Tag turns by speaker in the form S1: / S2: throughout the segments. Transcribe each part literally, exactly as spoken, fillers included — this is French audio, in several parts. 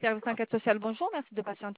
S1: Service enquête sociale, bonjour, merci de patienter.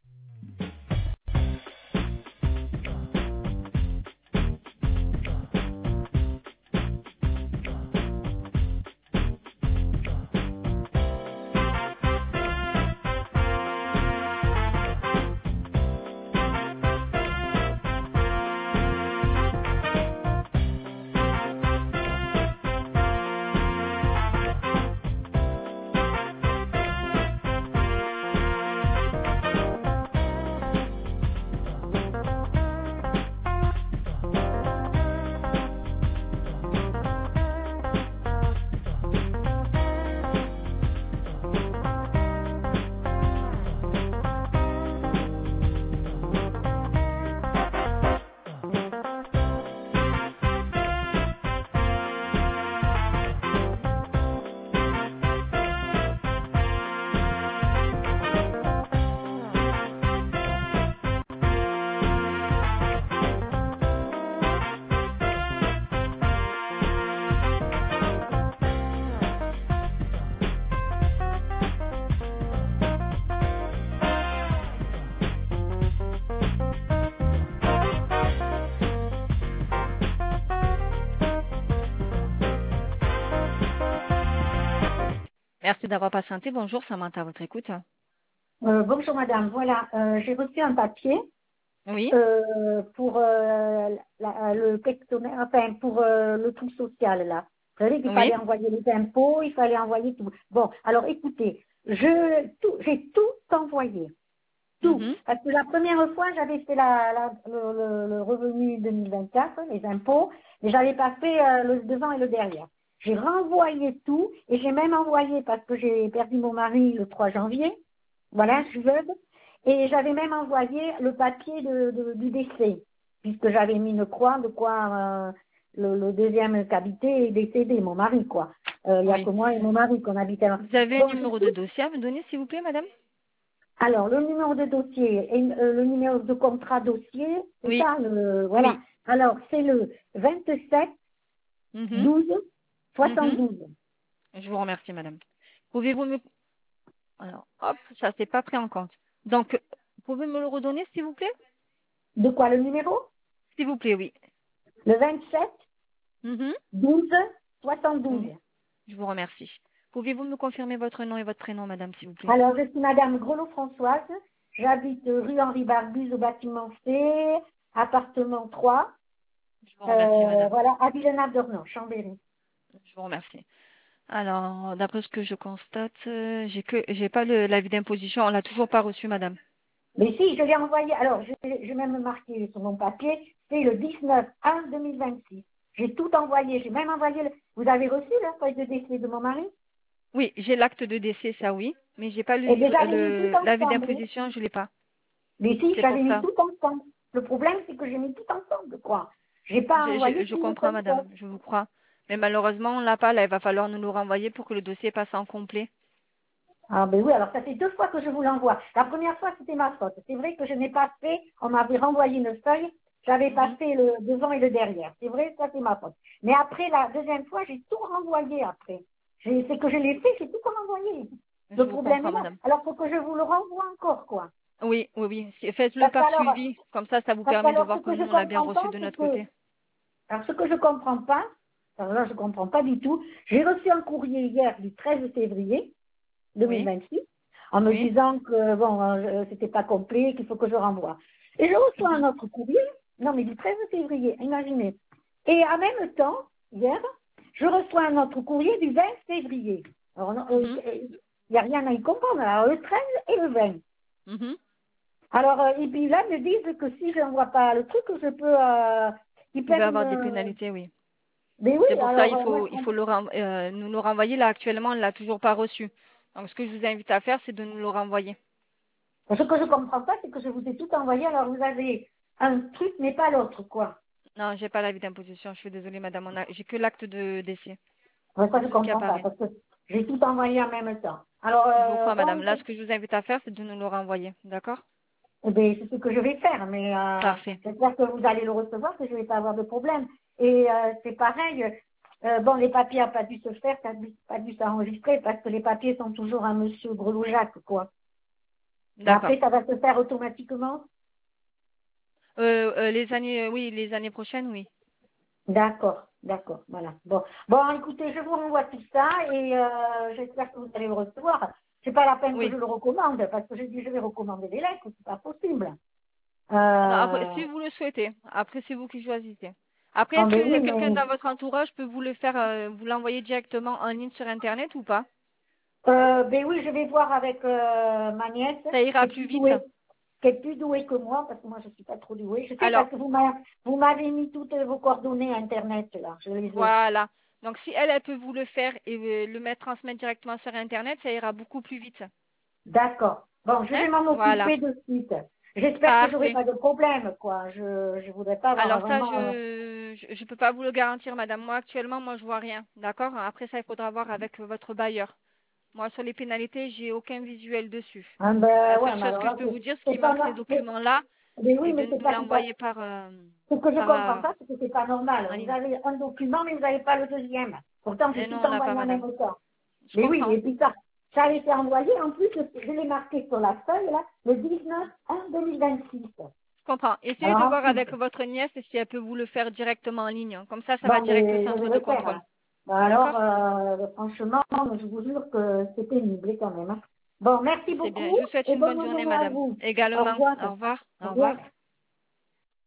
S1: Merci d'avoir patienté. Bonjour, Samantha, à votre écoute.
S2: Euh, bonjour madame, voilà, euh, j'ai reçu un papier
S1: Oui.
S2: euh, pour euh, la- le questionnaire, enfin pour euh, le truc social là. Vous savez qu'il
S1: Oui.
S2: fallait envoyer les impôts, il fallait envoyer tout. Bon, alors écoutez, je tout, j'ai tout envoyé, tout.
S1: Mhm.
S2: Parce que la première fois j'avais fait la, la- le, le- le revenu deux mille vingt-quatre, les impôts, mais j'avais pas fait euh, le devant et le derrière. J'ai renvoyé tout et j'ai même envoyé parce que j'ai perdu mon mari le trois janvier. Voilà, je suis veuve. Et j'avais même envoyé le papier de, de- du décès, puisque j'avais mis une croix de quoi euh, le, le deuxième qui habitait est décédé, mon mari, quoi. Euh, Il n'y a
S1: Oui.
S2: que moi et mon mari qu'on habitait là.
S1: Vous avez un
S2: Bon, je
S1: numéro de
S2: suis-
S1: dossier à me donner, s'il vous plaît, madame?
S2: alors, le numéro de dossier, et, euh, le numéro de contrat dossier, c'est
S1: Oui.
S2: ça, le, voilà.
S1: Oui.
S2: Alors, c'est le vingt-sept
S1: Mhm.
S2: douze
S1: Mhm.
S2: soixante-douze.
S1: Je vous remercie, madame. Pouvez-vous me... Alors, hop, ça c'est pas pris en compte. Donc, pouvez me le redonner, s'il vous plaît?
S2: De quoi, le numéro?
S1: S'il vous plaît, oui.
S2: Le vingt-sept
S1: Mhm.
S2: douze soixante-douze.
S1: Oui. Je vous remercie. Pouvez-vous me confirmer votre nom et votre prénom, madame, s'il vous plaît?
S2: Alors, je suis Madame Grelot-Françoise. J'habite rue Henri Barbuse au bâtiment C, appartement trois.
S1: Je vous remercie,
S2: Euh,
S1: madame.
S2: voilà, à Villeneuve-d'Ornon, Chambéry.
S1: Je vous remercie. Alors, d'après ce que je constate, euh, j'ai que j'ai pas le l'avis d'imposition, on l'a toujours pas reçu, madame.
S2: Mais si, je l'ai envoyé. Alors, je je vais même marqué sur mon papier. C'est le dix-neuf un deux mille vingt-six. J'ai tout envoyé. J'ai même envoyé. Le... Vous avez reçu la feuille de décès de mon mari?
S1: Oui, j'ai l'acte de décès, ça oui, mais j'ai pas le
S2: Eh bien,
S1: livre,
S2: j'avais mis tout
S1: le l'avis
S2: ensemble. Hein.
S1: d'imposition, je l'ai pas.
S2: Mais si,
S1: C'est pour
S2: j'avais mis
S1: ça.
S2: tout ensemble. Le problème, c'est que j'ai mis tout ensemble, quoi. J'ai pas
S1: Je, je,
S2: envoyé
S1: je
S2: qu'une
S1: comprends,
S2: seule fois.
S1: madame, je vous crois. Mais malheureusement, on l'a pas, là, il va falloir nous le renvoyer pour que le dossier passe en complet.
S2: Ah ben oui, alors ça fait deux fois que je vous l'envoie. La première fois, c'était ma faute. C'est vrai que je n'ai pas fait, on m'avait renvoyé une feuille, j'avais pas
S1: Mhm.
S2: fait le devant et le derrière. C'est vrai, ça c'est ma faute. Mais après, la deuxième fois, j'ai tout renvoyé après. J'ai- C'est que je l'ai fait, j'ai tout renvoyé.
S1: Je
S2: Le
S1: vous
S2: problème est
S1: comprends,
S2: là.
S1: madame.
S2: Alors, faut que je vous le renvoie encore, quoi.
S1: Oui, oui, oui. Si- Faites-le
S2: Parce
S1: par
S2: qu'alors,
S1: suivi. Comme ça, ça vous
S2: parce
S1: permet de
S2: qu'alors, ce
S1: voir que
S2: que je
S1: nous, on l'a bien
S2: comprends
S1: reçu
S2: pas,
S1: de
S2: c'est
S1: notre
S2: que,
S1: côté.
S2: alors ce que je comprends pas, alors là, je comprends pas du tout. J'ai reçu un courrier hier du treize février
S1: Oui,
S2: deux mille vingt-six, en me
S1: oui.
S2: disant que bon, euh, c'était pas complet, qu'il faut que je renvoie. Et je reçois un
S1: Mhm.
S2: autre courrier, non mais du treize février, imaginez. Et en même temps, hier, je reçois un autre courrier du vingt février. Alors, non, euh,
S1: Mhm.
S2: il n'y a rien à y comprendre, alors le treize et le vingt.
S1: Mhm.
S2: Alors, euh, et puis là, ils me disent que si je n'envoie pas le truc, je peux, euh, ils
S1: Il va
S2: peuvent
S1: avoir des
S2: me...
S1: pénalités, oui.
S2: Mais oui,
S1: C'est pour ça
S2: alors,
S1: il
S2: euh, moi,
S1: faut
S2: je
S1: il faut
S2: comprends.
S1: le ren- euh, nous le renvoyer. Là actuellement, on ne l'a toujours pas reçu. Donc ce que je vous invite à faire, c'est de nous le renvoyer.
S2: Ce que je comprends pas, c'est que je vous ai tout envoyé, alors vous avez un truc, mais pas l'autre, quoi.
S1: Non, j'ai pas l'avis d'imposition. Je suis désolée, madame. On a, j'ai que l'acte de décès.
S2: Moi, ça,
S1: C'est
S2: je
S1: tout ce qui
S2: comprends pas,
S1: apparaît.
S2: parce que j'ai tout envoyé en même temps. Alors,
S1: Je vous
S2: euh,
S1: crois, madame.
S2: donc,
S1: Là, ce que je vous invite à faire, c'est de nous le renvoyer. D'accord?
S2: eh bien, c'est ce que je vais faire, mais euh,
S1: Parfait.
S2: j'espère que vous allez le recevoir, que je ne vais pas avoir de problème. Et euh, c'est pareil, euh, bon, les papiers n'ont pas dû se faire, ça n'a dû- pas dû s'enregistrer, parce que les papiers sont toujours à monsieur Grelot-Jacques, quoi. Mais
S1: D'accord.
S2: après, ça va se faire automatiquement?
S1: Euh, euh, les années, euh, oui, les années prochaines, oui.
S2: D'accord, d'accord, voilà. Bon, bon, écoutez, je vous renvoie tout ça et euh, j'espère que vous allez le recevoir. C'est pas la peine que je
S1: Oui.
S2: le recommande parce que j'ai dit je vais recommander des lettres, c'est pas possible.
S1: Non, après,
S2: Euh,
S1: si vous le souhaitez. Après, c'est vous qui choisissez. Après,
S2: ah
S1: est-ce
S2: ben
S1: que
S2: oui,
S1: quelqu'un
S2: mais
S1: dans votre entourage peut vous le faire, euh, vous l'envoyer directement en ligne sur Internet ou pas?
S2: euh, ben oui, je vais voir avec euh, ma nièce
S1: Ça
S2: qui
S1: ira
S2: est
S1: plus
S2: plus
S1: vite.
S2: douée, qui est plus douée que moi parce que moi je suis pas trop douée. Je sais parce
S1: Alors,
S2: que vous m'avez vous m'avez mis toutes vos coordonnées internet là, je les ai.
S1: voilà. Donc, si elle, elle peut vous le faire et euh, le mettre, transmettre directement sur Internet, ça ira beaucoup plus vite.
S2: D'accord. Bon, je
S1: Hein?
S2: vais m'en
S1: Voilà.
S2: occuper de suite. J'espère que j'aurai
S1: Parfait.
S2: pas de problème, quoi. Je je voudrais pas avoir
S1: Alors ça,
S2: vraiment. euh,
S1: je je, je peux pas vous le garantir, madame. Moi, actuellement, moi, je vois rien. D'accord? Après ça, il faudra voir avec votre bailleur. Moi, sur les pénalités, j'ai aucun visuel dessus.
S2: Ah
S1: La
S2: ben ouais,
S1: seule
S2: mais
S1: chose
S2: alors
S1: que je
S2: là,
S1: peux
S2: c'est
S1: vous dire, ce qui
S2: c'est pas
S1: manque ces
S2: normal. Mais,
S1: documents-là,
S2: mais oui,
S1: c'est de
S2: mais c'est
S1: nous
S2: pas tout à
S1: l'envoyer par euh,
S2: Ce que je
S1: par
S2: comprends
S1: euh,
S2: pas, c'est que c'est pas normal.
S1: en
S2: Vous
S1: ligne.
S2: avez un document, mais vous n'avez pas le deuxième. Pourtant, j'ai
S1: Et non,
S2: tout
S1: on n'a pas,
S2: envoyé en même
S1: madame.
S2: temps.
S1: Je
S2: Mais oui,
S1: comprends.
S2: et puis ça, ça a été envoyé. En plus, je l'ai marqué sur la feuille, là, le dix-neuf un deux mille vingt-six.
S1: Je comprends. Essayez
S2: Alors
S1: de voir
S2: ensuite,
S1: avec votre nièce si elle peut vous le faire directement en ligne. Comme ça, ça va
S2: bon,
S1: direct au
S2: mais je
S1: centre
S2: vais
S1: de
S2: le faire.
S1: contrôle.
S2: Hein. Ben alors,
S1: D'accord?
S2: euh, franchement, je vous jure que c'est pénible quand même. Hein. Bon, merci
S1: C'est bien.
S2: beaucoup
S1: Je vous souhaite
S2: et
S1: une bonne
S2: bonne
S1: journée,
S2: journée à
S1: madame.
S2: vous. Au
S1: Également.
S2: revoir.
S1: Au revoir.
S2: Au
S1: Au
S2: revoir.
S1: revoir.